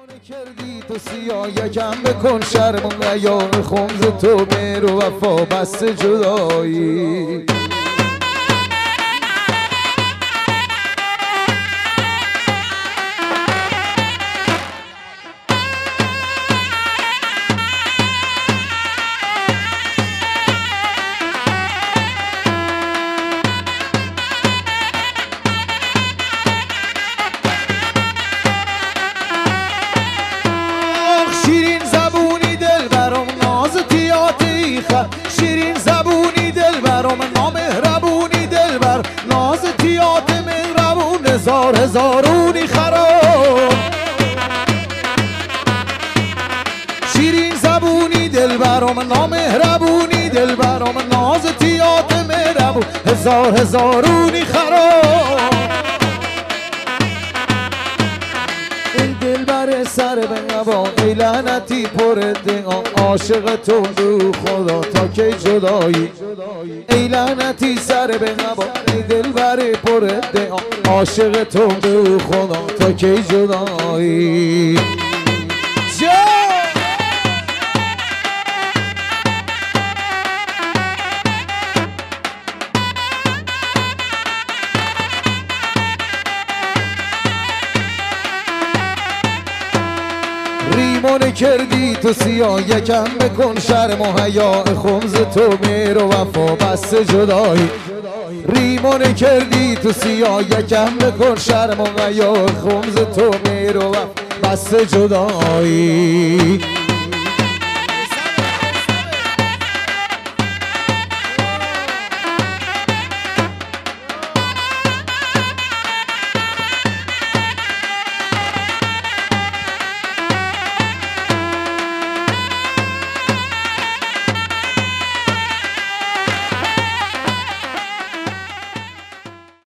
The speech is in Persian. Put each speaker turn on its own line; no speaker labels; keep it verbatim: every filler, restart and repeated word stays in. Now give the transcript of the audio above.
ریمونه کردی تو سیاه یکم بکن شرمون یا خمز تو مهر و وفا بس جدایی شیرین زبونی دل برام ناز تیاتی خر شیرین زبونی دل برام نامهربونی دل بر ناز تیات مهربون هزار هزارونی خراب شیرین زبونی دل برام نامهربونی دل برام ناز تیات مهربون هزار هزارونی خراب دل بر سر به نوا ای لعنتی پر دهان عاشق تو دو خدا تا کی جدایی ای لعنتی سر به نوا ای دل بر پر دهان عاشق تو دو خدا تا کی جدایی ریمونه کردی تو سیاه یکم بکن شرم و حیا خمز تو مهر و وفا بس جدایی ریمونه کردی تو سیاه یکم بکن شرم و حیا خمز تو مهر و وفا بس جدایی